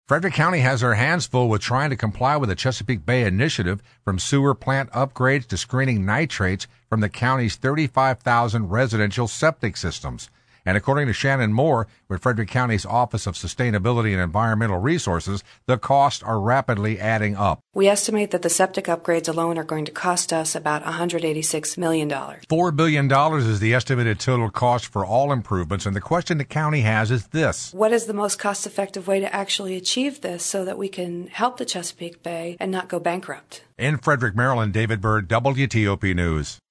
Frederick County has their hands full with trying to comply with the Chesapeake Bay Initiative, from sewer plant upgrades to screening nitrates from the county's 35,000 residential septic systems. And according to Shannon Moore with Frederick County's Office of Sustainability and Environmental Resources, the costs are rapidly adding up. We estimate that the septic upgrades alone are going to cost us about $186 million. $4 billion is the estimated total cost for all improvements, and the question the county has is this: what is the most cost-effective way to actually achieve this so that we can help the Chesapeake Bay and not go bankrupt? In Frederick, Maryland, David Byrd, WTOP News.